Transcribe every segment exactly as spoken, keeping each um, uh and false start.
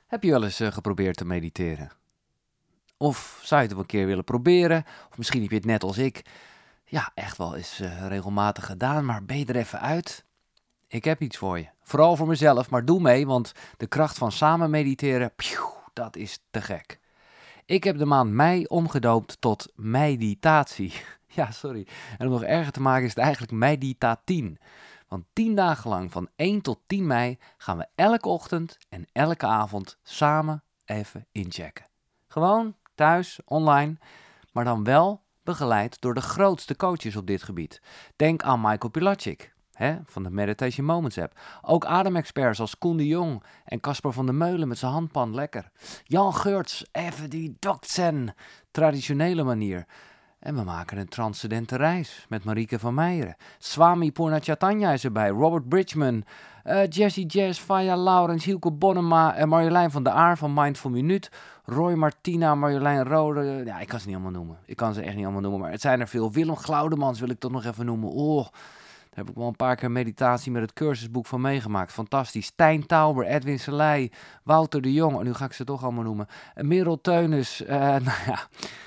Heb je wel eens uh, geprobeerd te mediteren? Of zou je het wel een keer willen proberen? Of misschien heb je het net als ik, ja, echt wel eens uh, regelmatig gedaan, maar ben je er even uit? Ik heb iets voor je. Vooral voor mezelf, maar doe mee, want de kracht van samen mediteren, pjoe, dat is te gek. Ik heb de maand mei omgedoopt tot meditatie. Ja, sorry. En om nog erger te maken is het eigenlijk meditatien. Want tien dagen lang, van één tot tien mei, gaan we elke ochtend en elke avond samen even inchecken. Gewoon, thuis, online, maar dan wel begeleid door de grootste coaches op dit gebied. Denk aan Michael Pilatschik, hè, van de Meditation Moments app. Ook ademexperts als Koen de Jong en Casper van der Meulen met zijn handpan lekker. Jan Geurts, even die dokzen, traditionele manier. En we maken een transcendente reis met Marieke van Meijeren. Swami Purnachatanya is erbij, Robert Bridgman, uh, Jessie Jazz, Faya Laurens, Hielke Bonnema en Marjolein van der Aar van Mindful Minuut. Roy Martina, Marjolein Rode. Ja, ik kan ze niet allemaal noemen. Ik kan ze echt niet allemaal noemen, maar het zijn er veel. Willem Glaudemans wil ik toch nog even noemen. Oh, daar heb ik wel een paar keer meditatie met het cursusboek van meegemaakt. Fantastisch. Stijn Tauber, Edwin Selei, Wouter de Jong. En nu ga ik ze toch allemaal noemen. En Merel Teunis, uh, nou ja...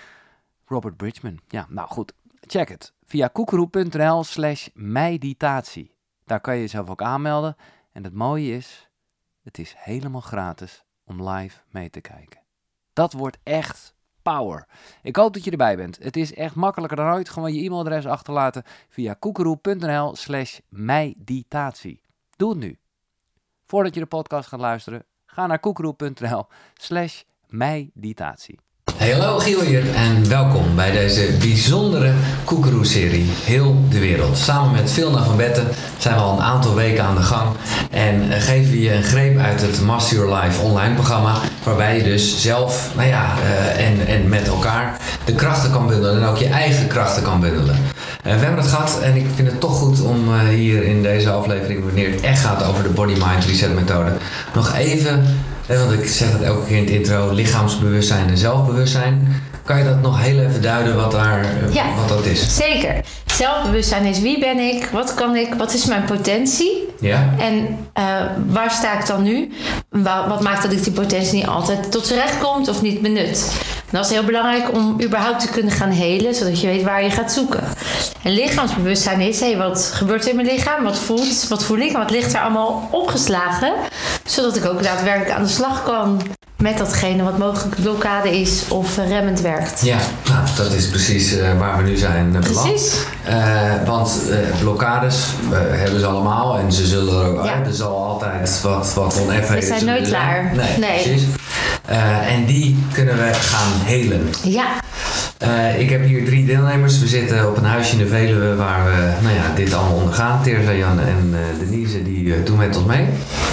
Robert Bridgman. Ja, nou goed. Check het. Via koekeroe.nl slash meditatie. Daar kan je jezelf ook aanmelden. En het mooie is, het is helemaal gratis om live mee te kijken. Dat wordt echt power. Ik hoop dat je erbij bent. Het is echt makkelijker dan ooit. Gewoon je e-mailadres achterlaten via koekeroe.nl slash meditatie. Doe het nu. Voordat je de podcast gaat luisteren, ga naar koekeroe.nl slash meditatie. Hey, hallo, Giel hier en welkom bij deze bijzondere Koekeroe-serie Heel de Wereld. Samen met Vilna van Betten zijn we al een aantal weken aan de gang en geven we je een greep uit het Master Your Life online programma, waarbij je dus zelf, nou ja, uh, en, en met elkaar de krachten kan bundelen en ook je eigen krachten kan bundelen. Uh, we hebben het gehad en ik vind het toch goed om uh, hier in deze aflevering, wanneer het echt gaat over de Body Mind Reset methode, nog even... Want ik zeg het elke keer in het intro, lichaamsbewustzijn en zelfbewustzijn. Kan je dat nog heel even duiden wat, daar, ja, wat dat is? Zeker. Zelfbewustzijn is wie ben ik, wat kan ik, wat is mijn potentie? Ja. En uh, waar sta ik dan nu? Wat maakt dat ik die potentie niet altijd tot z'n recht komt of niet benut? En dat is heel belangrijk om überhaupt te kunnen gaan helen, zodat je weet waar je gaat zoeken. En lichaamsbewustzijn is, hé, wat gebeurt er in mijn lichaam? Wat voelt, wat voel ik? En wat ligt er allemaal opgeslagen? Zodat ik ook daadwerkelijk aan de slag kan met datgene wat mogelijk blokkade is of remmend werkt. Ja, nou, dat is precies uh, waar we nu zijn uh, beland. Precies. Uh, want uh, blokkades uh, hebben ze allemaal en ze zullen er ook ja. uit. Er zal altijd wat, wat oneffenheden zijn. We zijn nooit klaar. Nee, nee. Precies. Uh, en die kunnen we gaan helen. Ja. Uh, ik heb hier drie deelnemers. We zitten op een huisje in de Veluwe waar we nou ja, dit allemaal ondergaan. Terza, Janne en uh, Denise die uh, doen met ons mee.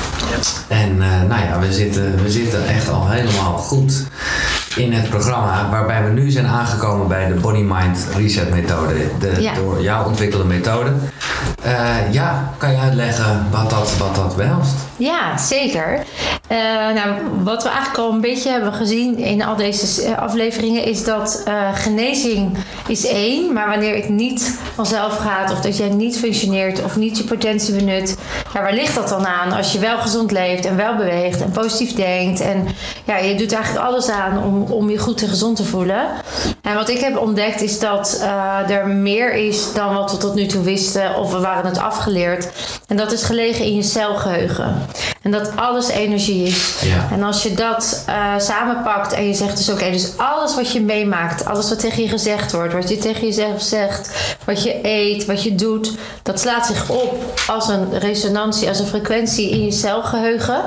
En uh, nou ja, we zitten, we zitten echt al helemaal goed in het programma waarbij we nu zijn aangekomen bij de Body Mind Reset methode. De ja. door jou ontwikkelde methode. Uh, ja, kan je uitleggen wat dat, wat dat behelst? Ja, zeker. Uh, nou, wat we eigenlijk al een beetje hebben gezien in al deze afleveringen is dat uh, genezing is één, maar wanneer het niet vanzelf gaat of dat jij niet functioneert of niet je potentie benut, ja, waar ligt dat dan aan als je wel gezond leeft en wel beweegt en positief denkt en ja, je doet eigenlijk alles aan om, om je goed en gezond te voelen. En wat ik heb ontdekt is dat uh, er meer is dan wat we tot nu toe wisten of we waren het afgeleerd. En dat is gelegen in je celgeheugen. En dat alles energie is. Ja. En als je dat uh, samenpakt en je zegt dus oké, okay, dus alles wat je meemaakt, alles wat tegen je gezegd wordt, wat je tegen jezelf zegt, wat je eet, wat je doet, dat slaat zich op als een resonantie, als een frequentie in je celgeheugen.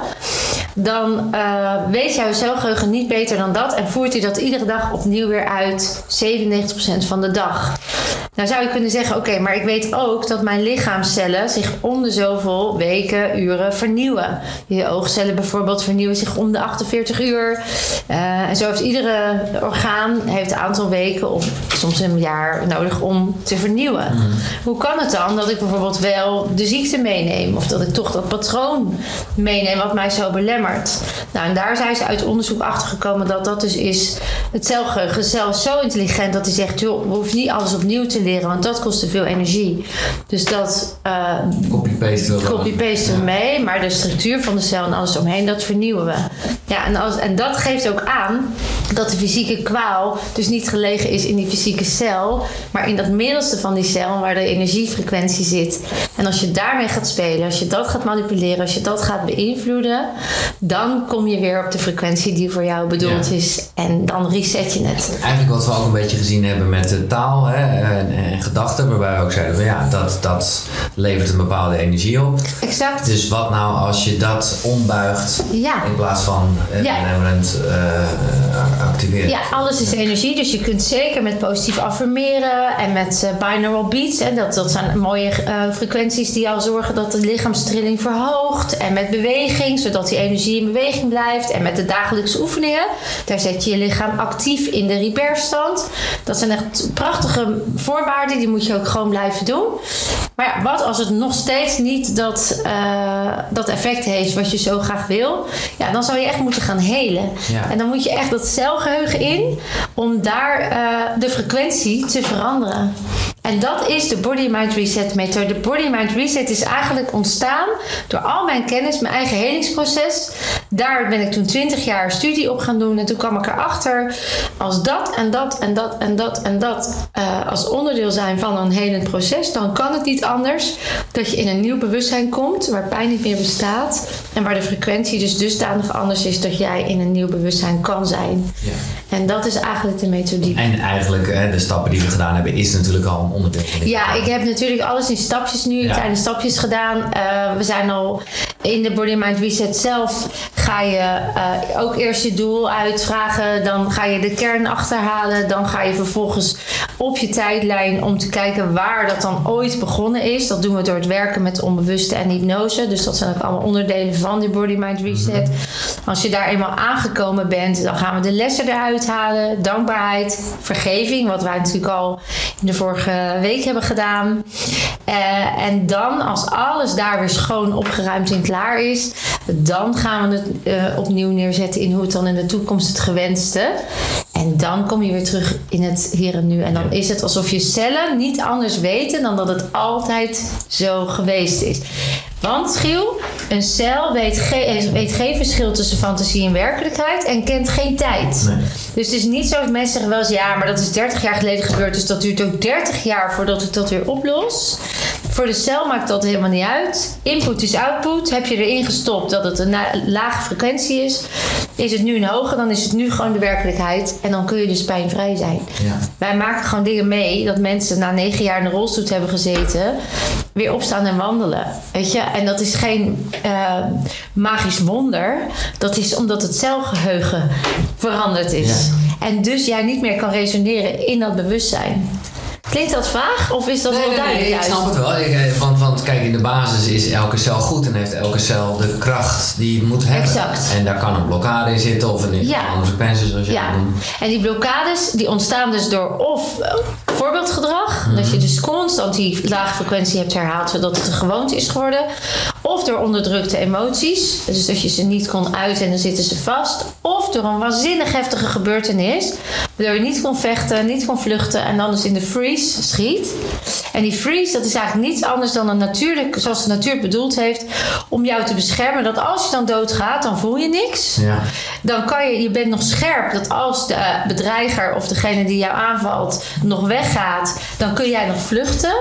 Dan uh, weet jouw celgeheugen niet beter dan dat en voert hij dat iedere dag opnieuw weer uit, zevenennegentig procent van de dag. Nou zou je kunnen zeggen, oké, okay, maar ik weet ook dat mijn lichaamscellen zich om de zoveel weken, uren vernieuwen. Je oogcellen bijvoorbeeld vernieuwen zich om de achtenveertig uur. Uh, en zo heeft iedere orgaan heeft een aantal weken of soms een jaar nodig om te vernieuwen. Mm. Hoe kan het dan dat ik bijvoorbeeld wel de ziekte meeneem of dat ik toch dat patroon meeneem wat mij zo belemmert? Nou, en daar zijn ze uit onderzoek achter gekomen dat dat dus is het celgeheugen zelf zo intelligent dat hij zegt, joh, we hoeven niet alles opnieuw te manipuleren, want dat kost te veel energie. Dus dat uh, copy-pasten we copy-pasten we mee, maar de structuur van de cel en alles omheen, dat vernieuwen we. Ja, en, als, en dat geeft ook aan dat de fysieke kwaal dus niet gelegen is in die fysieke cel, maar in dat middelste van die cel waar de energiefrequentie zit. En als je daarmee gaat spelen, als je dat gaat manipuleren, als je dat gaat beïnvloeden, dan kom je weer op de frequentie die voor jou bedoeld ja. is. En dan reset je het. Eigenlijk wat we ook een beetje gezien hebben met de taal hè, en, en gedachten, waarbij we ook zeiden van ja, dat, dat levert een bepaalde energie op. Exact. Dus wat nou als je dat ombuigt ja. in plaats van uh, ja. benevolent uh, activeren? Ja, alles is energie. Dus je kunt zeker met positief affirmeren en met uh, binaural beats. En dat, dat zijn mooie uh, frequenties die al zorgen dat de lichaamstrilling verhoogt. En met beweging, zodat die energie in beweging blijft. En met de dagelijkse oefeningen, daar zet je je lichaam actief in de repairstand. Dat zijn echt prachtige voorwaarden, die moet je ook gewoon blijven doen. Maar ja, wat als het nog steeds niet dat, uh, dat effect heeft wat je zo graag wil? Ja, dan zou je echt moeten gaan helen. Ja. En dan moet je echt dat celgeheugen in om daar uh, de frequentie te veranderen. En dat is de Body Mind Reset methode. De Body Mind Reset is eigenlijk ontstaan door al mijn kennis, mijn eigen helingsproces. Daar ben ik toen twintig jaar studie op gaan doen. En toen kwam ik erachter, als dat en dat en dat en dat en dat uh, als onderdeel zijn van een helend proces, dan kan het niet anders dat je in een nieuw bewustzijn komt waar pijn niet meer bestaat. En waar de frequentie dus dusdanig anders is dat jij in een nieuw bewustzijn kan zijn. Ja. En dat is eigenlijk de methodiek. En eigenlijk hè, de stappen die we gedaan hebben is natuurlijk al een onderdeel van dit. Ja, ik heb natuurlijk alles in stapjes nu, ja. kleine stapjes gedaan. Uh, we zijn al in de Body Mind Reset zelf. Ga je uh, ook eerst je doel uitvragen. Dan ga je de kern achterhalen. Dan ga je vervolgens op je tijdlijn om te kijken waar dat dan ooit begonnen is. Dat doen we door het werken met onbewuste en hypnose. Dus dat zijn ook allemaal onderdelen van die Body Mind Reset. Mm-hmm. Als je daar eenmaal aangekomen bent, dan gaan we de lessen eruit halen. Dankbaarheid, vergeving, wat wij natuurlijk al in de vorige week hebben gedaan. Uh, en dan, als alles daar weer schoon opgeruimd en klaar is, dan gaan we het uh, opnieuw neerzetten in hoe het dan in de toekomst het gewenste. En dan kom je weer terug in het hier en nu. En dan is het alsof je cellen niet anders weten dan dat het altijd zo geweest is. Want, Giel, een cel weet, ge- weet geen verschil tussen fantasie en werkelijkheid en kent geen tijd. Nee. Dus het is niet zo dat mensen zeggen wel eens, ja, maar dat is dertig jaar geleden gebeurd, dus dat duurt ook dertig jaar voordat ik dat weer oplos. Voor de cel maakt dat helemaal niet uit. Input is output. Heb je erin gestopt dat het een na- lage frequentie is, is het nu een hoge, dan is het nu gewoon de werkelijkheid. En dan kun je dus pijnvrij zijn. Ja. Wij maken gewoon dingen mee dat mensen na negen jaar in de rolstoel hebben gezeten, weer opstaan en wandelen. Weet je? En dat is geen uh, magisch wonder. Dat is omdat het celgeheugen veranderd is. Ja. En dus jij niet meer kan resoneren in dat bewustzijn. Klinkt dat vaag of is dat nee, wel nee, duidelijk? Nee, ik snap het wel. Ik, want, want kijk, in de basis is elke cel goed en heeft elke cel de kracht die het moet hebben. Exact. En daar kan een blokkade in zitten of een ja. andere frequentie zoals jij ja. noemt. En die blokkades die ontstaan dus door of voorbeeldgedrag, mm-hmm. dat je dus constant die lage frequentie hebt herhaald zodat het een gewoonte is geworden. Of door onderdrukte emoties, dus dat je ze niet kon uiten en dan zitten ze vast. Of door een waanzinnig heftige gebeurtenis, waardoor je niet kon vechten, niet kon vluchten en dan dus in de freeze schiet. En die freeze, dat is eigenlijk niets anders dan een natuurlijk, zoals de natuur bedoeld heeft, om jou te beschermen. Dat als je dan doodgaat, dan voel je niks. Ja. Dan kan je, je bent nog scherp, dat als de bedreiger of degene die jou aanvalt nog weggaat, dan kun jij nog vluchten.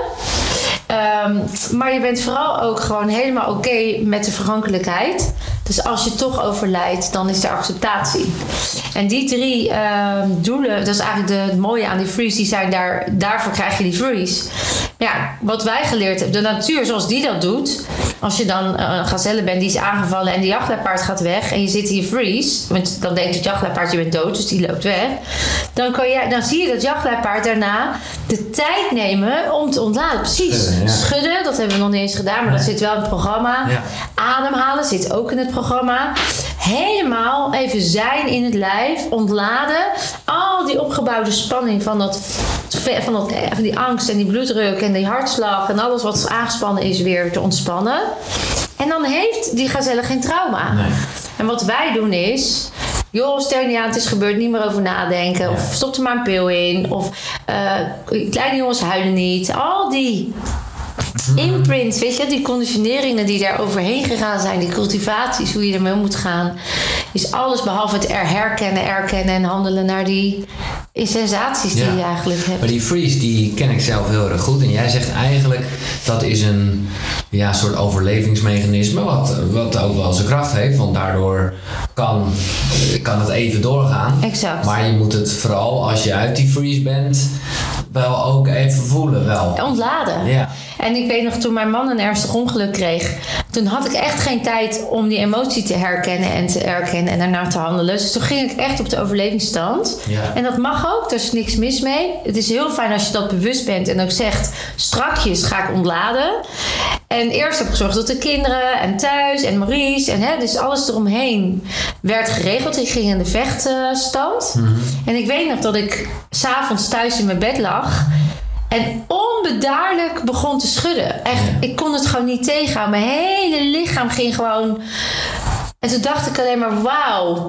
Um, maar je bent vooral ook gewoon helemaal oké okay met de vergankelijkheid. Dus als je toch overlijdt, dan is er acceptatie. En die drie uh, doelen, dat is eigenlijk de, het mooie aan die freeze, die zijn daar, daarvoor krijg je die freeze. Ja, wat wij geleerd hebben, de natuur zoals die dat doet. Als je dan uh, een gazelle bent die is aangevallen en die jachtluipaard gaat weg en je zit in je freeze, want dan denkt het jachtluipaard je bent dood, dus die loopt weg. Dan, kan je, dan zie je dat jachtluipaard daarna de tijd nemen om te ontladen. Precies. Schudden, ja. Schudden, dat hebben we nog niet eens gedaan, maar nee. dat zit wel in het programma. Ja. Ademhalen zit ook in het programma. Helemaal even zijn in het lijf, ontladen. Al die opgebouwde spanning van, dat, van, dat, van die angst en die bloeddruk en die hartslag en alles wat aangespannen is weer te ontspannen. En dan heeft die gazelle geen trauma. Nee. En wat wij doen is, joh, stel je niet aan, het is gebeurd, niet meer over nadenken. Ja. Of stop er maar een pil in. Of uh, kleine jongens huilen niet. Al die imprints, weet je, die conditioneringen die daar overheen gegaan zijn, die cultivaties, hoe je ermee om moet gaan, is alles behalve het er herkennen, erkennen en handelen naar die sensaties die Ja. je eigenlijk hebt. Maar die freeze, die ken ik zelf heel erg goed. En jij zegt eigenlijk, dat is een ja, soort overlevingsmechanisme, wat, wat ook wel zijn kracht heeft. Want daardoor kan, kan het even doorgaan. Exact. Maar je moet het vooral, als je uit die freeze bent, wel ook even voelen. Wel. Ontladen. Ja. En ik weet nog, toen mijn man een ernstig ongeluk kreeg, toen had ik echt geen tijd om die emotie te herkennen en te erkennen en daarna te handelen. Dus toen ging ik echt op de overlevingsstand. Ja. En dat mag ook, daar is niks mis mee. Het is heel fijn als je dat bewust bent en ook zegt, strakjes ga ik ontladen. En eerst heb ik gezorgd dat de kinderen en thuis en Maurice en hè, dus alles eromheen werd geregeld. Ik ging in de vechtstand. Mm-hmm. En ik weet nog dat ik 's avonds thuis in mijn bed lag en onbedaarlijk begon te schudden. Echt, Ja. ik kon het gewoon niet tegenhouden. Mijn hele lichaam ging gewoon. En toen dacht ik alleen maar, wauw.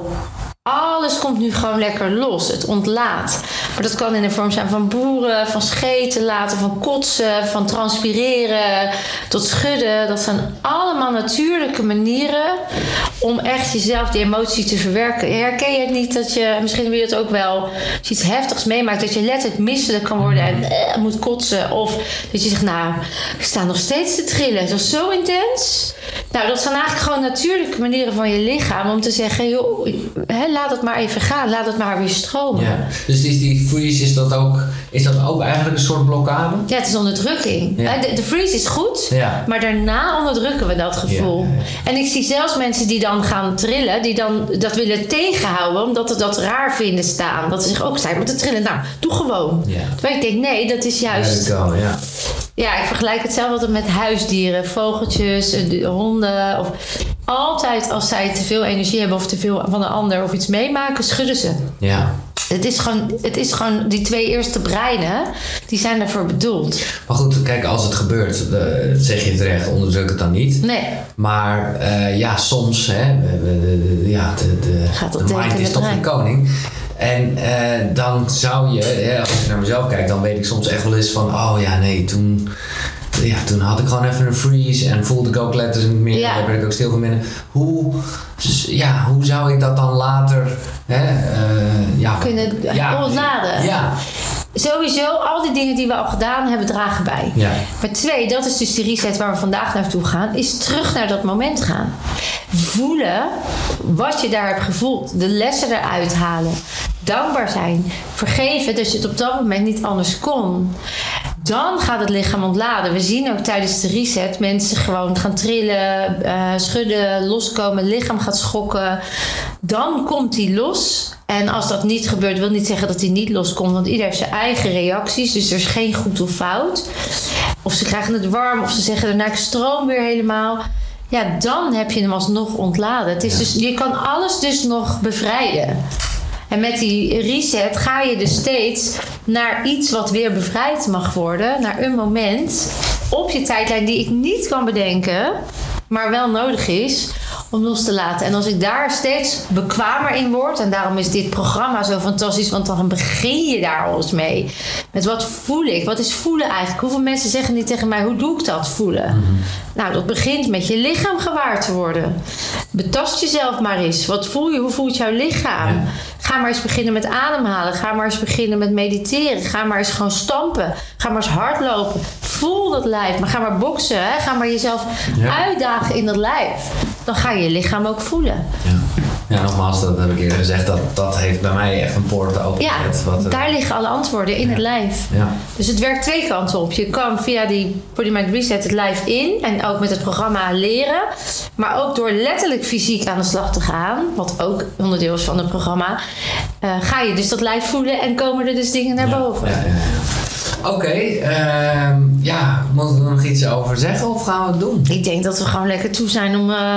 Alles komt nu gewoon lekker los. Het ontlaat. Maar dat kan in de vorm zijn van boeren, van scheten laten, van kotsen, van transpireren, tot schudden. Dat zijn allemaal natuurlijke manieren om echt jezelf die emotie te verwerken. Herken je het niet dat je, misschien wil je het ook wel, als je iets heftigs meemaakt, dat je letterlijk misselijk kan worden en eh, moet kotsen. Of dat je zegt, nou, ik sta nog steeds te trillen. Het was zo intens. Nou, dat zijn eigenlijk gewoon natuurlijke manieren van je lichaam om te zeggen, joh, hè, laat het maar even gaan. Laat het maar weer stromen. Ja. Dus is die freeze, is dat, ook, is dat ook eigenlijk een soort blokkade? Ja, het is onderdrukking. Ja. De, de freeze is goed, Ja. maar daarna onderdrukken we dat gevoel. Ja, ja, ja. En ik zie zelfs mensen die dan gaan trillen, die dan dat willen tegenhouden, omdat ze dat raar vinden staan. Dat ze zich ook zijn met te trillen. Nou, doe gewoon. Ja. Terwijl ik denk, nee, dat is juist. Let it go, ja. Ja, ik vergelijk het zelf altijd met huisdieren, vogeltjes, eh, honden. Of altijd als zij te veel energie hebben of te veel van een ander of iets meemaken, schudden ze. Ja. Het is gewoon, het is gewoon die twee eerste breinen, die zijn daarvoor bedoeld. Maar goed, kijk, als het gebeurt, uh, zeg je terecht, onderdruk het dan niet. Nee. Maar uh, ja, soms, hè, we, we, de, de, ja, de, de, Gaat dat de mind denken is met toch de brein. koning. En uh, dan zou je, hè, als ik naar mezelf kijk, dan weet ik soms echt wel eens van, oh ja, nee, toen, ja, toen had ik gewoon even een freeze en voelde ik ook letters niet meer. Ja. Daar ben ik ook stil van binnen. Hoe, ja, hoe zou ik dat dan later, hè, uh, ja, Kunnen ja, ontladen. Ja. Sowieso, al die dingen die we al gedaan hebben, dragen bij. Ja. Maar twee, dat is dus de reset waar we vandaag naartoe gaan, is terug naar dat moment gaan. Voelen wat je daar hebt gevoeld. De lessen eruit halen. Dankbaar zijn. Vergeven dat je het op dat moment niet anders kon. Dan gaat het lichaam ontladen. We zien ook tijdens de reset mensen gewoon gaan trillen, uh, schudden, loskomen. Het lichaam gaat schokken. Dan komt die los. En als dat niet gebeurt, wil niet zeggen dat hij niet loskomt. Want ieder heeft zijn eigen reacties. Dus er is geen goed of fout. Of ze krijgen het warm. Of ze zeggen daarna ik stroom weer helemaal. Ja, dan heb je hem alsnog ontladen. Het is Ja. dus, je kan alles dus nog bevrijden. En met die reset ga je dus steeds naar iets wat weer bevrijd mag worden. Naar een moment op je tijdlijn die ik niet kan bedenken. Maar wel nodig is om los te laten. En als ik daar steeds bekwamer in word. En daarom is dit programma zo fantastisch. Want dan begin je daar al eens mee. Met wat voel ik? Wat is voelen eigenlijk? Hoeveel mensen zeggen niet tegen mij, hoe doe ik dat voelen? Mm-hmm. Nou, dat begint met je lichaam gewaar te worden. Betast jezelf maar eens. Wat voel je? Hoe voelt jouw lichaam? Ja. Ga maar eens beginnen met ademhalen. Ga maar eens beginnen met mediteren. Ga maar eens gewoon stampen. Ga maar eens hardlopen. Voel dat lijf. Maar ga maar boksen. Hè? Ga maar jezelf Ja. uitdagen in dat lijf. Dan ga je je lichaam ook voelen. Ja. Ja, nogmaals, dat heb ik eerder gezegd. Dat, dat heeft bij mij echt een poort open. Ja, wat, daar liggen alle antwoorden in ja. het lijf. Ja. Dus het werkt twee kanten op. Je kan via die Body Mind Reset het lijf in. En ook met het programma leren. Maar ook door letterlijk fysiek aan de slag te gaan. Wat ook onderdeel is van het programma. Uh, ga je dus dat lijf voelen. En komen er dus dingen naar Ja. boven. Ja, ja, ja. Oké, okay, uh, ja, moeten we er nog iets over zeggen of gaan we het doen? Ik denk dat we gewoon lekker toe zijn om uh,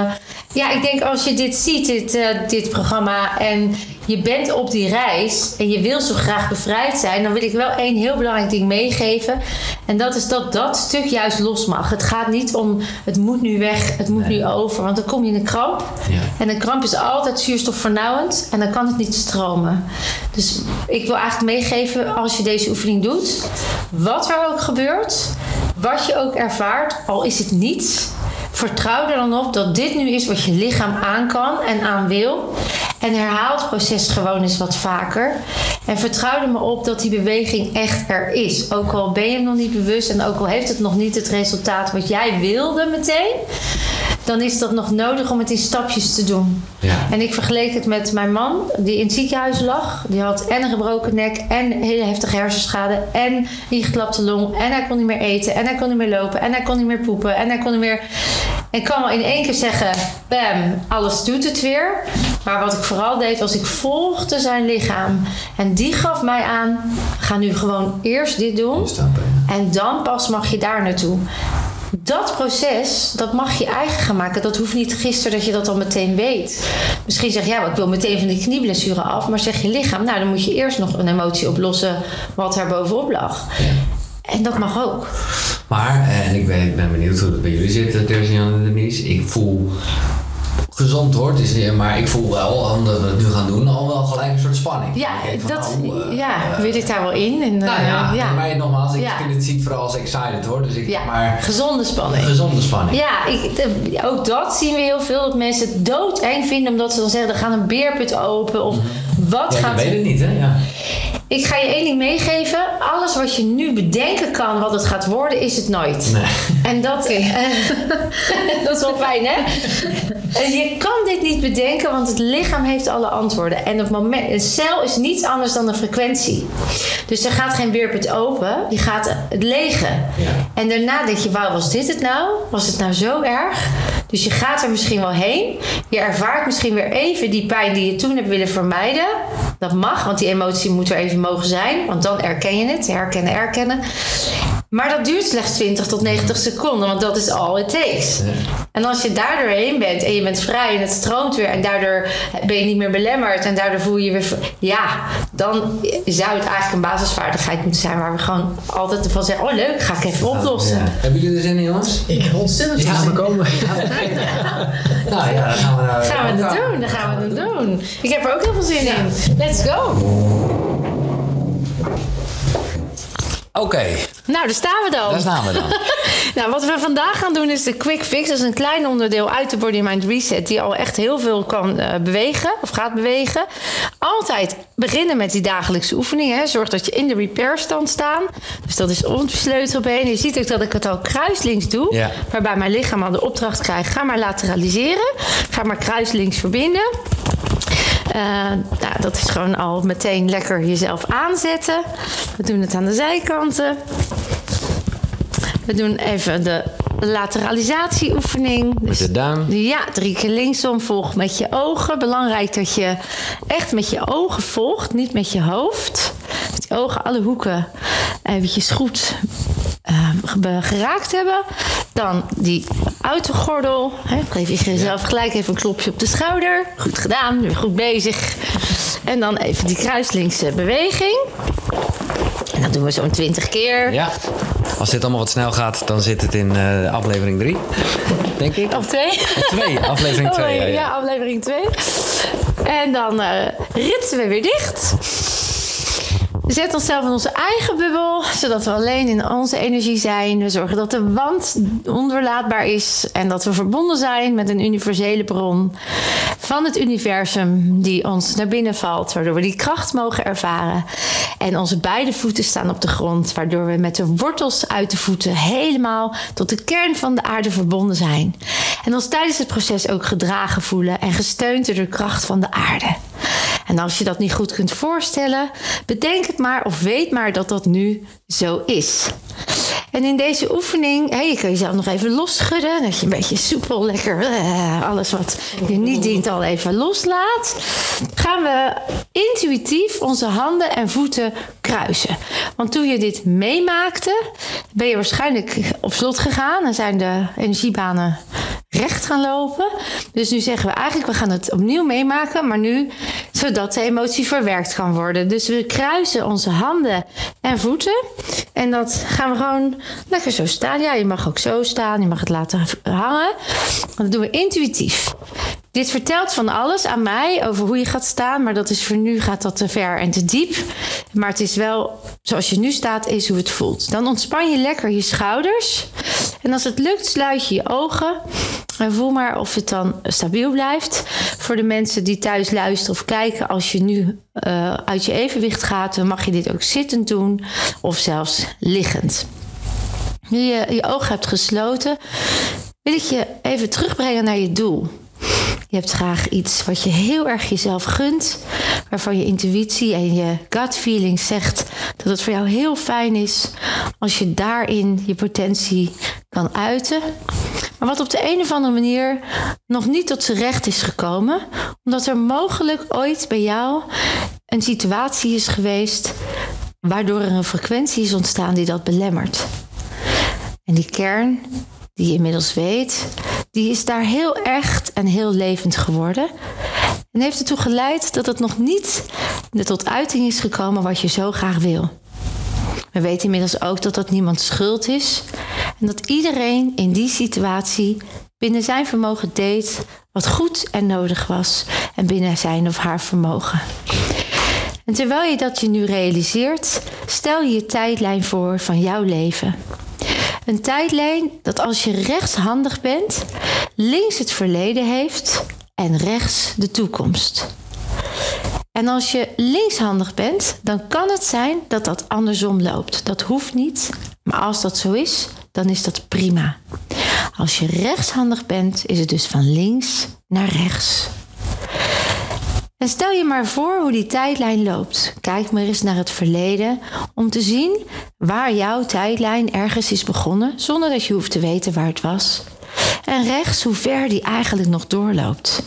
Ja, ik denk als je dit ziet, dit, uh, dit programma, en je bent op die reis en je wil zo graag bevrijd zijn, dan wil ik wel één heel belangrijk ding meegeven. En dat is dat dat stuk juist los mag. Het gaat niet om, het moet nu weg, het moet nee. nu over, want dan kom je in een kramp. Ja. En een kramp is altijd zuurstofvernauwend en dan kan het niet stromen. Dus ik wil eigenlijk meegeven, als je deze oefening doet, wat er ook gebeurt, wat je ook ervaart, al is het niets, vertrouw er dan op dat dit nu is wat je lichaam aan kan en aan wil. En herhaal het proces gewoon eens wat vaker. En vertrouw er maar op dat die beweging echt er is. Ook al ben je hem nog niet bewust en ook al heeft het nog niet het resultaat wat jij wilde meteen, dan is dat nog nodig om het in stapjes te doen. Ja. En ik vergeleek het met mijn man die in het ziekenhuis lag. Die had en een gebroken nek en een hele heftige hersenschade en een geklapte long. En hij kon niet meer eten en hij kon niet meer lopen en hij kon niet meer poepen en hij kon niet meer. En ik kan wel in één keer zeggen, bam, alles doet het weer. Maar wat ik vooral deed, was ik volgde zijn lichaam. En die gaf mij aan, ga nu gewoon eerst dit doen. En dan pas mag je daar naartoe. Dat proces, dat mag je eigen gaan maken. Dat hoeft niet gisteren dat je dat al meteen weet. Misschien zeg je, ja, maar ik wil meteen van die knieblessure af. Maar zeg je lichaam, nou dan moet je eerst nog een emotie oplossen wat er bovenop lag. En dat mag ook. Maar, en ik ben, ik ben benieuwd hoe het bij jullie zit, Terzian en Denise. Ik voel gezond hoor, het is, maar ik voel wel, omdat we het nu gaan doen, al wel gelijk een soort spanning. Ja, van, dat, oh, uh, ja uh, wil ik daar wel in. En, nou ja, uh, ja. maar nogmaals, ik ja. vind het ziet vooral als excited hoor. Dus ik, ja, maar, gezonde spanning. Gezonde spanning. Ja, ik, de, ook dat zien we heel veel, dat mensen het doodeng vinden omdat ze dan zeggen, er gaat een beerput open of mm-hmm. wat ja, gaat... Je weet het niet hè, ja. Ik ga je één ding meegeven. Alles wat je nu bedenken kan wat het gaat worden, is het nooit. Nee. En dat, uh, dat is wel fijn, hè? Je kan dit niet bedenken, want het lichaam heeft alle antwoorden. En op het moment, een cel is niets anders dan een frequentie. Dus er gaat geen beerput open, die gaat het legen. Ja. En daarna denk je, wauw, was dit het nou? Was het nou zo erg? Dus je gaat er misschien wel heen. Je ervaart misschien weer even die pijn die je toen hebt willen vermijden. Dat mag, want die emotie moet er even mogen zijn. Want dan erken je het. Herkennen, erkennen. Maar dat duurt slechts twintig tot negentig seconden. Want dat is all it takes. Ja. En als je daar doorheen bent en je bent vrij en het stroomt weer. En daardoor ben je niet meer belemmerd. En daardoor voel je je weer... Ja, dan zou het eigenlijk een basisvaardigheid moeten zijn. Waar we gewoon altijd van zeggen. Oh leuk, ga ik even oplossen. Ja. Hebben jullie er zin in, jongens? Ik heb ontzettend ja, zin komen. Nou ja, dan gaan we nou... Gaan we het doen, dan gaan we het doen. Ik heb er ook heel veel zin in. Let's go. Oké. Okay. Nou, daar staan we dan. Daar staan we dan. Nou, wat we vandaag gaan doen is de Quick Fix. Dat is een klein onderdeel uit de Body Mind Reset die al echt heel veel kan uh, bewegen of gaat bewegen. Altijd beginnen met die dagelijkse oefeningen. Zorg dat je in de repair stand staat. Dus dat is onze sleutelbeen. Je ziet ook dat ik het al kruislinks doe. Ja. Waarbij mijn lichaam al de opdracht krijgt. Ga maar lateraliseren. Ga maar kruislinks verbinden. Uh, nou, dat is gewoon al meteen lekker jezelf aanzetten. We doen het aan de zijkanten. We doen even de lateralisatieoefening. Met de duim. Ja, drie keer linksom. Volg met je ogen. Belangrijk dat je echt met je ogen volgt, niet met je hoofd. Dat je ogen alle hoeken eventjes goed uh, geraakt hebben. Dan die autogordel. Hè, geef je jezelf gelijk even een klopje op de schouder. Goed gedaan, weer goed bezig. En dan even die kruislinkse beweging. En dat doen we zo'n twintig keer. Ja. Als dit allemaal wat snel gaat, dan zit het in uh, aflevering drie. Denk ik. Of twee. Of twee, aflevering twee. Oh, ja, ja. ja, aflevering twee. En dan uh, ritsen we weer dicht. We zetten onszelf in onze eigen bubbel, zodat we alleen in onze energie zijn. We zorgen dat de wand ondoorlaatbaar is en dat we verbonden zijn met een universele bron van het universum die ons naar binnen valt, waardoor we die kracht mogen ervaren. En onze beide voeten staan op de grond, waardoor we met de wortels uit de voeten helemaal tot de kern van de aarde verbonden zijn. En ons tijdens het proces ook gedragen voelen en gesteund door de kracht van de aarde. En als je dat niet goed kunt voorstellen, bedenk het maar of weet maar dat dat nu zo is. En in deze oefening, hey, je kan jezelf nog even losschudden. Dat je een beetje soepel, lekker, uh, alles wat je niet dient al even loslaat. Gaan we intuïtief onze handen en voeten kruisen. Want toen je dit meemaakte, ben je waarschijnlijk op slot gegaan. En zijn de energiebanen recht gaan lopen. Dus nu zeggen we eigenlijk, we gaan het opnieuw meemaken, maar nu zodat de emotie verwerkt kan worden. Dus we kruisen onze handen en voeten. En dat gaan we gewoon lekker zo staan. Ja, je mag ook zo staan, je mag het laten hangen. Dat doen we intuïtief. Dit vertelt van alles aan mij over hoe je gaat staan, maar dat is voor nu gaat dat te ver en te diep. Maar het is wel, zoals je nu staat, is hoe het voelt. Dan ontspan je lekker je schouders. En als het lukt, sluit je je ogen. En voel maar of het dan stabiel blijft. Voor de mensen die thuis luisteren of kijken, als je nu uh, uit je evenwicht gaat, dan mag je dit ook zittend doen of zelfs liggend. Nu je je ogen hebt gesloten, wil ik je even terugbrengen naar je doel. Je hebt graag iets wat je heel erg jezelf gunt, waarvan je intuïtie en je gut feeling zegt dat het voor jou heel fijn is als je daarin je potentie kan uiten. Maar wat op de een of andere manier nog niet tot zijn recht is gekomen, omdat er mogelijk ooit bij jou een situatie is geweest waardoor er een frequentie is ontstaan die dat belemmert. En die kern die je inmiddels weet, die is daar heel echt en heel levend geworden. En heeft ertoe geleid dat het nog niet tot uiting is gekomen wat je zo graag wil. We weten inmiddels ook dat dat niemands schuld is. En dat iedereen in die situatie binnen zijn vermogen deed wat goed en nodig was. En binnen zijn of haar vermogen. En terwijl je dat je nu realiseert, stel je je tijdlijn voor van jouw leven. Een tijdlijn dat als je rechtshandig bent, links het verleden heeft en rechts de toekomst. En als je linkshandig bent, dan kan het zijn dat dat andersom loopt. Dat hoeft niet, maar als dat zo is, dan is dat prima. Als je rechtshandig bent, is het dus van links naar rechts. En stel je maar voor hoe die tijdlijn loopt. Kijk maar eens naar het verleden om te zien waar jouw tijdlijn ergens is begonnen, zonder dat je hoeft te weten waar het was. En rechts hoe ver die eigenlijk nog doorloopt.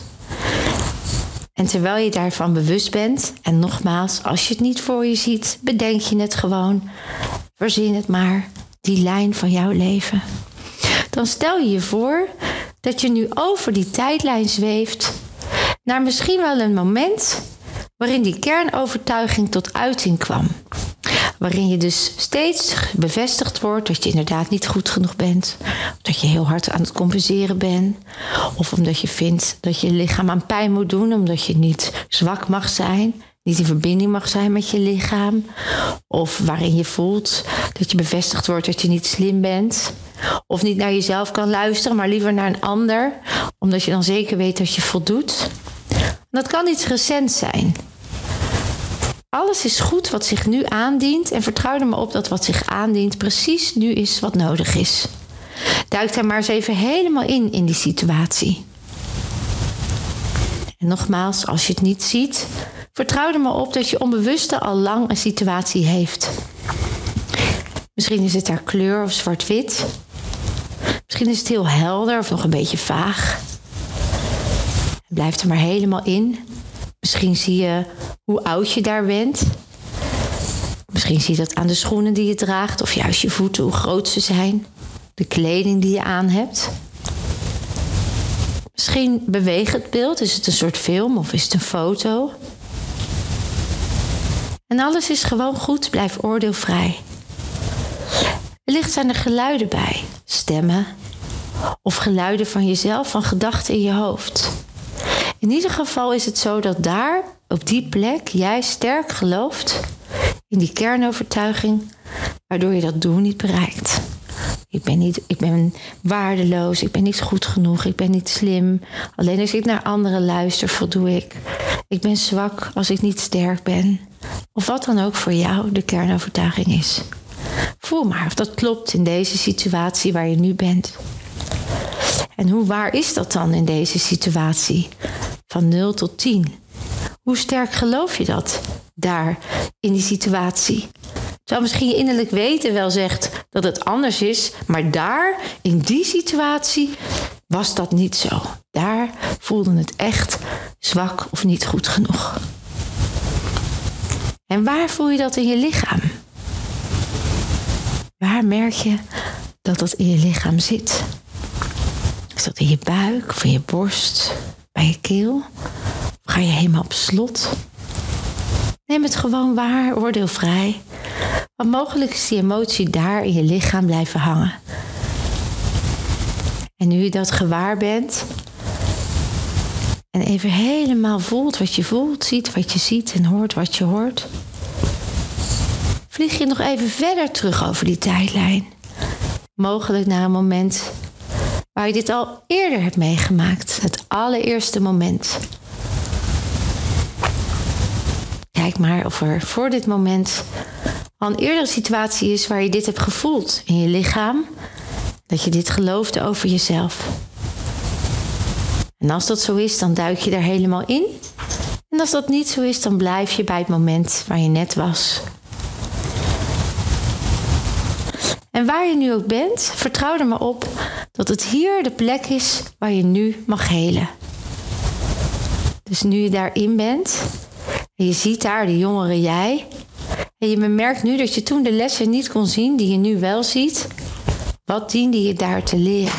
En terwijl je daarvan bewust bent, en nogmaals, als je het niet voor je ziet, bedenk je het gewoon. Verzin het maar, die lijn van jouw leven. Dan stel je je voor dat je nu over die tijdlijn zweeft naar misschien wel een moment waarin die kernovertuiging tot uiting kwam. Waarin je dus steeds bevestigd wordt dat je inderdaad niet goed genoeg bent. Of dat je heel hard aan het compenseren bent. Of omdat je vindt dat je lichaam aan pijn moet doen. Omdat je niet zwak mag zijn. Niet in verbinding mag zijn met je lichaam. Of waarin je voelt dat je bevestigd wordt dat je niet slim bent. Of niet naar jezelf kan luisteren, maar liever naar een ander. Omdat je dan zeker weet dat je voldoet. Dat kan iets recents zijn. Alles is goed wat zich nu aandient en vertrouw er maar op dat wat zich aandient precies nu is wat nodig is. Duik daar maar eens even helemaal in, in die situatie. En nogmaals, als je het niet ziet, vertrouw er maar op dat je onbewuste al lang een situatie heeft. Misschien is het daar kleur of zwart-wit. Misschien is het heel helder of nog een beetje vaag. Blijf er maar helemaal in. Misschien zie je hoe oud je daar bent. Misschien zie je dat aan de schoenen die je draagt. Of juist je voeten, hoe groot ze zijn. De kleding die je aan hebt. Misschien beweegt het beeld. Is het een soort film of is het een foto? En alles is gewoon goed. Blijf oordeelvrij. Wellicht zijn er geluiden bij. Stemmen. Of geluiden van jezelf, van gedachten in je hoofd. In ieder geval is het zo dat daar, op die plek, jij sterk gelooft in die kernovertuiging, waardoor je dat doel niet bereikt. Ik ben, niet, ik ben waardeloos, ik ben niet goed genoeg, ik ben niet slim. Alleen als ik naar anderen luister, voldoe ik. Ik ben zwak als ik niet sterk ben. Of wat dan ook voor jou de kernovertuiging is. Voel maar of dat klopt in deze situatie waar je nu bent. En hoe waar is dat dan in deze situatie? Van nul tot tien. Hoe sterk geloof je dat daar in die situatie? Terwijl misschien je innerlijk weten wel zegt dat het anders is, maar daar, in die situatie, was dat niet zo. Daar voelde het echt zwak of niet goed genoeg. En waar voel je dat in je lichaam? Waar merk je dat dat in je lichaam zit? Is dat in je buik of in je borst, bij je keel? Of ga je helemaal op slot? Neem het gewoon waar, oordeelvrij. Want mogelijk is die emotie daar in je lichaam blijven hangen. En nu je dat gewaar bent en even helemaal voelt wat je voelt, ziet wat je ziet en hoort wat je hoort, vlieg je nog even verder terug over die tijdlijn. Mogelijk naar een moment waar je dit al eerder hebt meegemaakt. Het allereerste moment. Kijk maar of er voor dit moment al een eerdere situatie is waar je dit hebt gevoeld in je lichaam. Dat je dit geloofde over jezelf. En als dat zo is, dan duik je daar helemaal in. En als dat niet zo is, dan blijf je bij het moment waar je net was. En waar je nu ook bent, vertrouw er maar op dat het hier de plek is waar je nu mag helen. Dus nu je daarin bent en je ziet daar de jongere jij. En je bemerkt nu dat je toen de lessen niet kon zien die je nu wel ziet. Wat diende je daar te leren?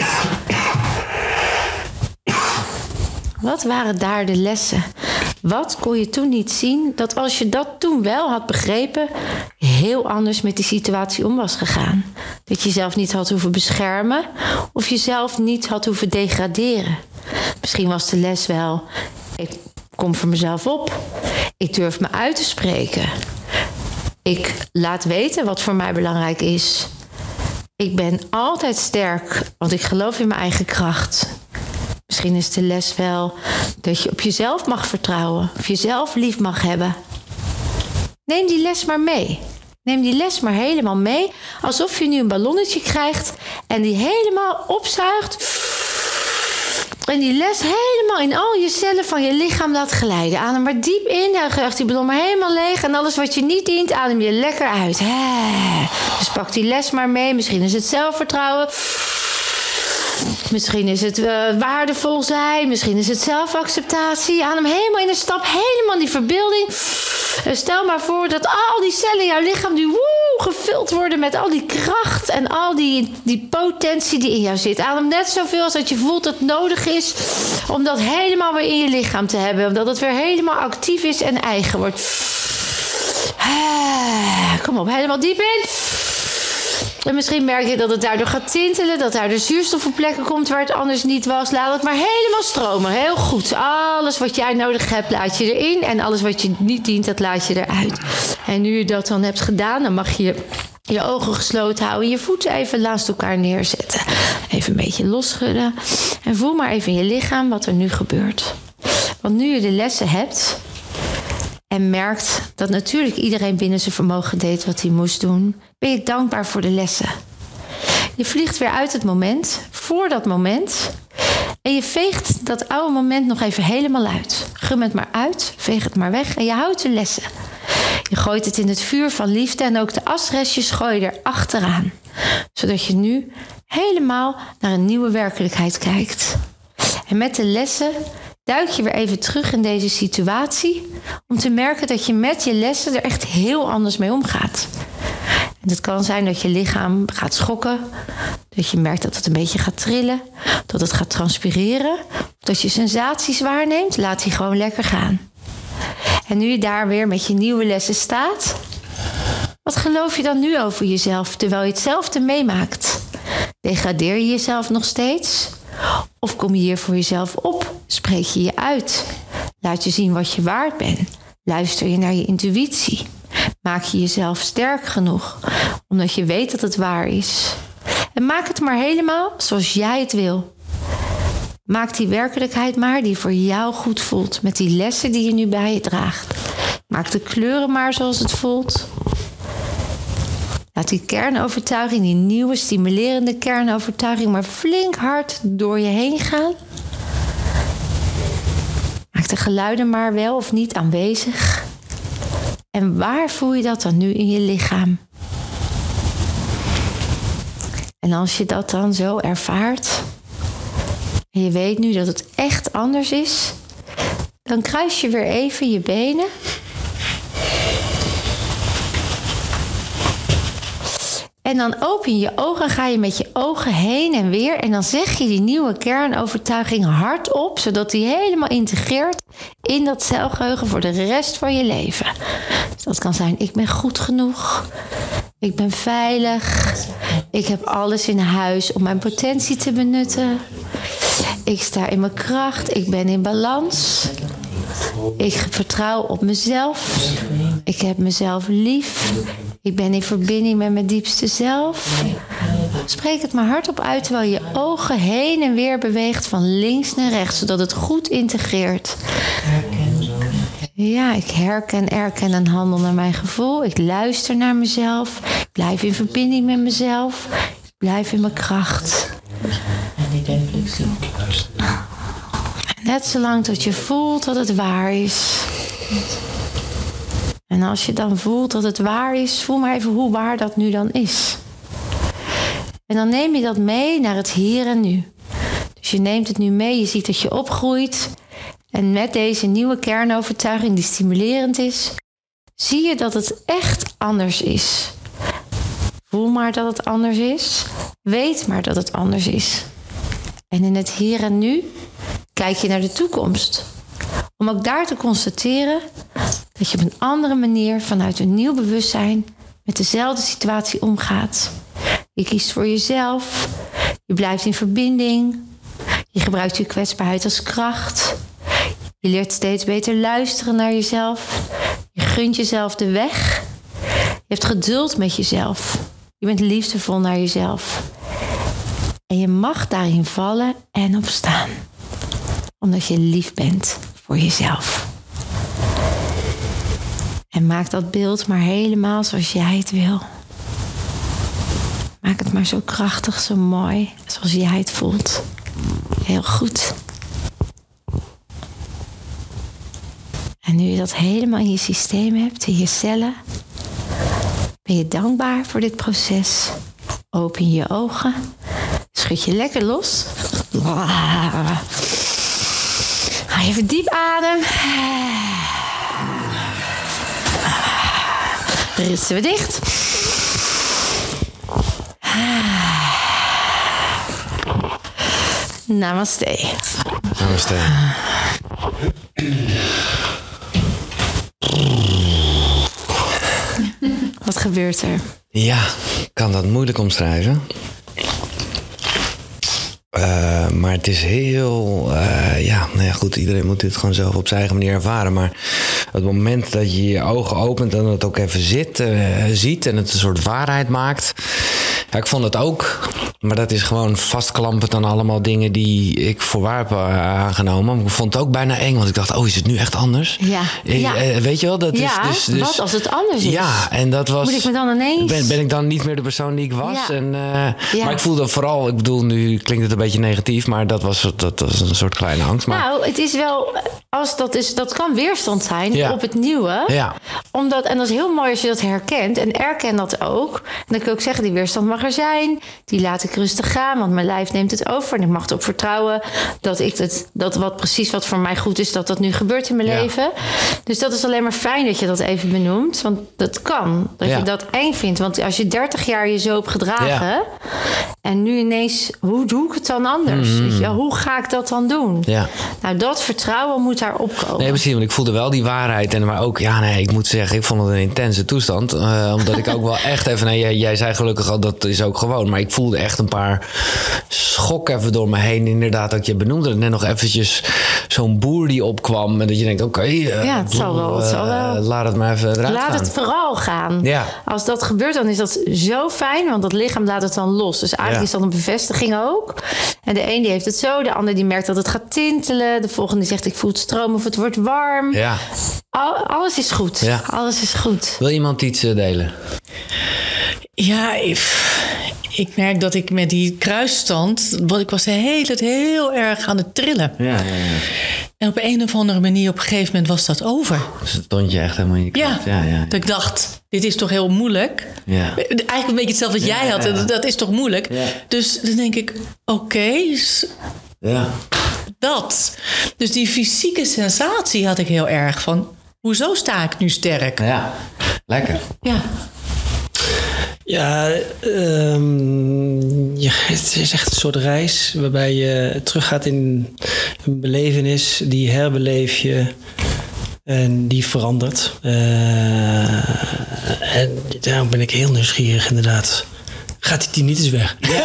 Wat waren daar de lessen? Wat kon je toen niet zien dat als je dat toen wel had begrepen, heel anders met die situatie om was gegaan? Dat je jezelf niet had hoeven beschermen of jezelf niet had hoeven degraderen. Misschien was de les wel, ik kom voor mezelf op. Ik durf me uit te spreken. Ik laat weten wat voor mij belangrijk is. Ik ben altijd sterk, want ik geloof in mijn eigen kracht. Misschien is de les wel dat je op jezelf mag vertrouwen. Of jezelf lief mag hebben. Neem die les maar mee. Neem die les maar helemaal mee. Alsof je nu een ballonnetje krijgt en die helemaal opzuigt. En die les helemaal in al je cellen van je lichaam laat glijden. Adem maar diep in. Dan krijgt die ballon maar helemaal leeg. En alles wat je niet dient, adem je lekker uit. Dus pak die les maar mee. Misschien is het zelfvertrouwen. Misschien is het uh, waardevol zijn. Misschien is het zelfacceptatie. Adem helemaal in de stap. Helemaal in die verbeelding. En stel maar voor dat al die cellen in jouw lichaam nu woe, gevuld worden met al die kracht en al die, die potentie die in jou zit. Adem net zoveel als dat je voelt dat het nodig is om dat helemaal weer in je lichaam te hebben. Omdat het weer helemaal actief is en eigen wordt. Kom op, helemaal diep in. En misschien merk je dat het daardoor gaat tintelen, dat daar de zuurstof op plekken komt waar het anders niet was. Laat het maar helemaal stromen. Heel goed. Alles wat jij nodig hebt, laat je erin. En alles wat je niet dient, dat laat je eruit. En nu je dat dan hebt gedaan, dan mag je je ogen gesloten houden. Je voeten even naast elkaar neerzetten. Even een beetje losschudden. En voel maar even in je lichaam wat er nu gebeurt. Want nu je de lessen hebt en merkt dat natuurlijk iedereen binnen zijn vermogen deed wat hij moest doen, ben je dankbaar voor de lessen. Je vliegt weer uit het moment, voor dat moment, en je veegt dat oude moment nog even helemaal uit. Gum het maar uit, veeg het maar weg en je houdt de lessen. Je gooit het in het vuur van liefde en ook de asrestjes gooi je er achteraan. Zodat je nu helemaal naar een nieuwe werkelijkheid kijkt. En met de lessen duik je weer even terug in deze situatie om te merken dat je met je lessen er echt heel anders mee omgaat. En het kan zijn dat je lichaam gaat schokken, dat je merkt dat het een beetje gaat trillen, dat het gaat transpireren, of dat je sensaties waarneemt, laat die gewoon lekker gaan. En nu je daar weer met je nieuwe lessen staat, wat geloof je dan nu over jezelf terwijl je hetzelfde meemaakt? Degradeer je jezelf nog steeds? Of kom je hier voor jezelf op? Spreek je je uit? Laat je zien wat je waard bent? Luister je naar je intuïtie? Maak je jezelf sterk genoeg, omdat je weet dat het waar is? En maak het maar helemaal zoals jij het wil. Maak die werkelijkheid maar die voor jou goed voelt, met die lessen die je nu bij je draagt. Maak de kleuren maar zoals het voelt. Laat die kernovertuiging, die nieuwe stimulerende kernovertuiging, maar flink hard door je heen gaan. Maak de geluiden maar wel of niet aanwezig. En waar voel je dat dan nu in je lichaam? En als je dat dan zo ervaart, en je weet nu dat het echt anders is, dan kruis je weer even je benen. En En dan open je je ogen, ga je met je ogen heen en weer. En dan zeg je die nieuwe kernovertuiging hardop, zodat die helemaal integreert in dat celgeheugen voor de rest van je leven. Dus dat kan zijn, ik ben goed genoeg. Ik ben veilig. Ik heb alles in huis om mijn potentie te benutten. Ik sta in mijn kracht. Ik ben in balans. Ik vertrouw op mezelf. Ik heb mezelf lief. Ik ben in verbinding met mijn diepste zelf. Spreek het maar hardop uit terwijl je ogen heen en weer beweegt van links naar rechts, zodat het goed integreert. Ja, ik herken, erken en handel naar mijn gevoel. Ik luister naar mezelf. Ik blijf in verbinding met mezelf. Ik blijf in mijn kracht. Net zolang tot je voelt dat het waar is. En als je dan voelt dat het waar is, voel maar even hoe waar dat nu dan is. En dan neem je dat mee naar het hier en nu. Dus je neemt het nu mee, je ziet dat je opgroeit. En met deze nieuwe kernovertuiging die stimulerend is, zie je dat het echt anders is. Voel maar dat het anders is. Weet maar dat het anders is. En in het hier en nu kijk je naar de toekomst. Om ook daar te constateren dat je op een andere manier vanuit een nieuw bewustzijn met dezelfde situatie omgaat. Je kiest voor jezelf. Je blijft in verbinding. Je gebruikt je kwetsbaarheid als kracht. Je leert steeds beter luisteren naar jezelf. Je gunt jezelf de weg. Je hebt geduld met jezelf. Je bent liefdevol naar jezelf. En je mag daarin vallen en opstaan. Omdat je lief bent voor jezelf. En maak dat beeld maar helemaal zoals jij het wil. Maak het maar zo krachtig, zo mooi, zoals jij het voelt. Heel goed. En nu je dat helemaal in je systeem hebt, in je cellen, ben je dankbaar voor dit proces. Open je ogen. Schud je lekker los. Ga even diep adem. Ritsen we dicht. Namaste. Namaste. Wat gebeurt er? Ja, ik kan dat moeilijk omschrijven. Uh, maar het is heel... Uh, ja, nou ja, goed, iedereen moet dit gewoon zelf op zijn eigen manier ervaren. Maar het moment dat je je ogen opent en het ook even zit, uh, ziet en het een soort waarheid maakt. Ja, ik vond het ook. Maar dat is gewoon vastklampend aan allemaal dingen die ik voor waar heb aangenomen. Maar ik vond het ook bijna eng, want ik dacht, oh, is het nu echt anders? Ja. Ik, ja. Uh, weet je wel? Dat ja, is, dus, dus, wat als het anders is? Ja, en dat was... Moet ik me dan ineens... Ben, ben ik dan niet meer de persoon die ik was? Ja. En, uh, ja. Maar ik voelde vooral, ik bedoel, nu klinkt het een beetje negatief, maar dat was, dat was een soort kleine angst. Maar... Nou, het is wel, als dat is, dat kan weerstand zijn ja. op het nieuwe. Ja. Omdat, en dat is heel mooi als je dat herkent en erken dat ook. En dan kun je ook zeggen, die weerstand mag er zijn. Die laat ik rustig gaan, want mijn lijf neemt het over. En ik mag erop vertrouwen dat ik het, dat wat precies wat voor mij goed is, dat dat nu gebeurt in mijn ja. leven. Dus dat is alleen maar fijn dat je dat even benoemt. Want dat kan, dat ja. je dat eng vindt. Want als je dertig jaar je zo hebt gedragen... Ja. En nu ineens, hoe doe ik het dan anders? Mm. Weet je, hoe ga ik dat dan doen? Ja. Nou, dat vertrouwen moet daar opkomen. Nee, precies, want ik voelde wel die waarheid. En maar ook, ja, nee, ik moet zeggen, ik vond het een intense toestand. Uh, omdat ik ook wel echt even, nee, jij, jij zei gelukkig al, dat is ook gewoon. Maar ik voelde echt een paar schokken even door me heen. Inderdaad, dat je benoemde het net nog eventjes zo'n boer die opkwam. En dat je denkt, oké, okay, uh, ja, het zal wel, het zal wel. Uh, laat het maar even eruit laat gaan. Laat het vooral gaan. Ja. Als dat gebeurt, dan is dat zo fijn, want dat lichaam laat het dan los. Dus eigenlijk ja. is dat een bevestiging ook. En de een die heeft het zo, de ander die merkt dat het gaat tintelen. De volgende die zegt, ik voel het stromen of het wordt warm. Ja. Al, alles is goed. Ja. Alles is goed. Wil iemand iets uh, delen? Ja, ik, ik merk dat ik met die kruisstand... Want ik was de hele tijd heel erg aan het trillen. Ja, ja, ja. En op een of andere manier, op een gegeven moment was dat over. Dus het stond je echt helemaal in je kracht. Ja, ja, ja, ja. Dat ik dacht, dit is toch heel moeilijk. Ja. Eigenlijk een beetje hetzelfde wat ja, jij had. ja, ja. Dat, dat is toch moeilijk? Ja. Dus dan denk ik, oké, okay, ja. dat. Dus die fysieke sensatie had ik heel erg van... Hoezo sta ik nu sterk? Ja, lekker. Ja. Ja, um, ja, het is echt een soort reis waarbij je teruggaat in een belevenis, die herbeleef je en die verandert. Uh, en daarom ben ik heel nieuwsgierig inderdaad. Gaat die niet eens weg? Ja.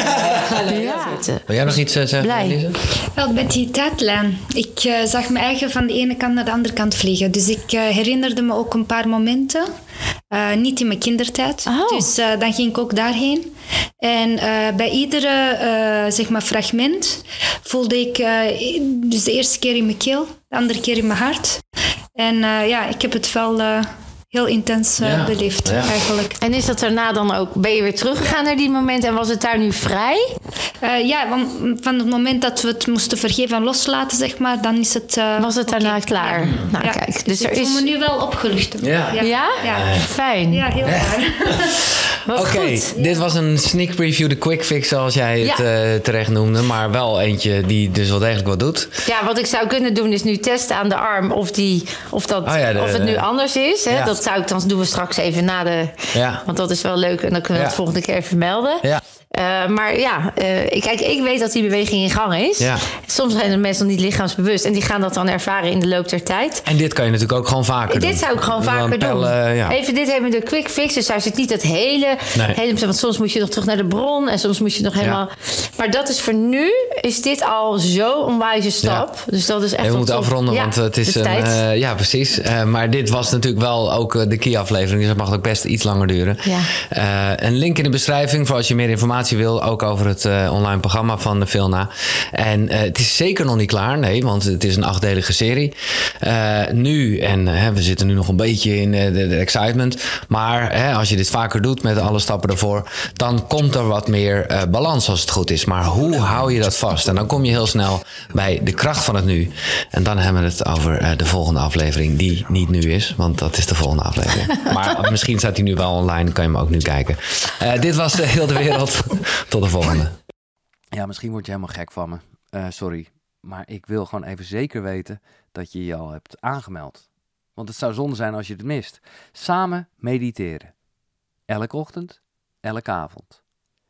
Ja. Wil jij nog iets uh, zeggen, Elise? Wel, met die tijdlijn. Ik uh, zag me eigen van de ene kant naar de andere kant vliegen. Dus ik uh, herinnerde me ook een paar momenten. Uh, niet in mijn kindertijd. Oh. Dus uh, dan ging ik ook daarheen. En uh, bij iedere uh, zeg maar fragment voelde ik... Uh, dus de eerste keer in mijn keel, de andere keer in mijn hart. En uh, ja, ik heb het wel... Uh, heel intens uh, ja. beleefd, ja. eigenlijk. En is dat daarna dan ook... Ben je weer teruggegaan naar die moment en was het daar nu vrij? Uh, ja, want van het moment dat we het moesten vergeven en loslaten, zeg maar, dan is het... Uh, was het daarna okay. klaar? Ja. Nou, ja. kijk. Dus er ik is... voel me nu wel opgelucht. Ja? Ja? ja? ja. Fijn. Ja, heel fijn. Oké, okay, dit was een sneak preview, de quick fix zoals jij het ja. uh, terecht noemde. Maar wel eentje die dus wel degelijk wat doet. Ja, wat ik zou kunnen doen is nu testen aan de arm of, die, of, dat, oh ja, de, of het nu anders is. Hè? Ja. Dat zou ik dan doen we straks even na de... Ja. Want dat is wel leuk en dan kunnen we ja. het volgende keer even melden. Ja. Uh, maar ja, uh, kijk, ik weet dat die beweging in gang is. Ja. Soms zijn de mensen nog niet lichaamsbewust en die gaan dat dan ervaren in de loop der tijd. En dit kan je natuurlijk ook gewoon vaker dit doen. Dit zou ik gewoon vaker pellen, doen. Ja. Even, dit hebben we de quick fix, dus daar zit niet het hele, nee. hele... Want soms moet je nog terug naar de bron en soms moet je nog helemaal... Ja. Maar dat is voor nu, is dit al zo'n onwijze stap. Ja. Dus dat is echt... En we moeten top. afronden, ja, want het is een... Uh, ja, precies. Uh, maar dit was natuurlijk wel ook uh, de key aflevering, dus dat mag ook best iets langer duren. Ja. Uh, een link in de beschrijving voor als je meer informatie wil, ook over het uh, online programma van de Vilna. En uh, het is zeker nog niet klaar, nee, want het is een achtdelige serie. Uh, nu, en uh, we zitten nu nog een beetje in uh, de, de excitement, maar uh, als je dit vaker doet met alle stappen ervoor, dan komt er wat meer uh, balans als het goed is. Maar hoe hou je dat vast? En dan kom je heel snel bij de kracht van het nu. En dan hebben we het over uh, de volgende aflevering, die niet nu is, want dat is de volgende aflevering. Maar misschien staat hij nu wel online, kan je hem ook nu kijken. Uh, dit was uh, Heel de Wereld. Tot de volgende. Ja, misschien word je helemaal gek van me. Uh, sorry. Maar ik wil gewoon even zeker weten dat je je al hebt aangemeld. Want het zou zonde zijn als je het mist. Samen mediteren. Elke ochtend, elke avond.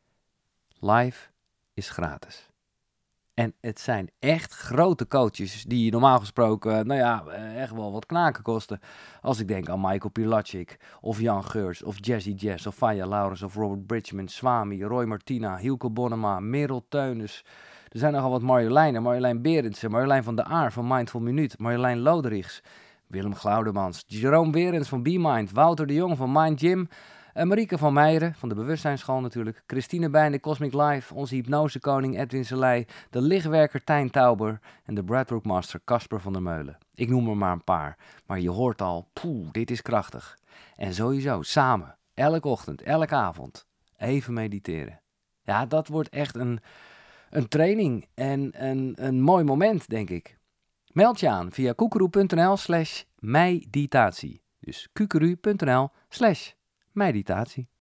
Live is gratis. En het zijn echt grote coaches die normaal gesproken, nou ja, echt wel wat knaken kosten. Als ik denk aan Michael Pilatschik, of Jan Geurts, of Jazzy Jazz, of Faya Laurens, of Robert Bridgman, Swami, Roy Martina, Hielke Bonnema, Merel Teunis. Er zijn nogal wat Marjoleinen, Marjolein Berendsen, Marjolein van der Aar van Mindful Minuut, Marjolein Loderichs, Willem Glaudemans, Jerome Berends van BeMind, Wouter de Jong van Mind Gym, en Marieke van Meijeren, van de Bewustzijnsschool natuurlijk. Christine Bij, de Cosmic Life. Onze hypnosekoning Edwin Selei. De lichtwerker Tijn Tauber. En de Breathwork Master Casper van der Meulen. Ik noem er maar een paar. Maar je hoort al, poeh, dit is krachtig. En sowieso, samen, elke ochtend, elke avond, even mediteren. Ja, dat wordt echt een, een training en een, een mooi moment, denk ik. Meld je aan via kukuru.nl slash meditatie. Dus kukuru.nl slash meditatie.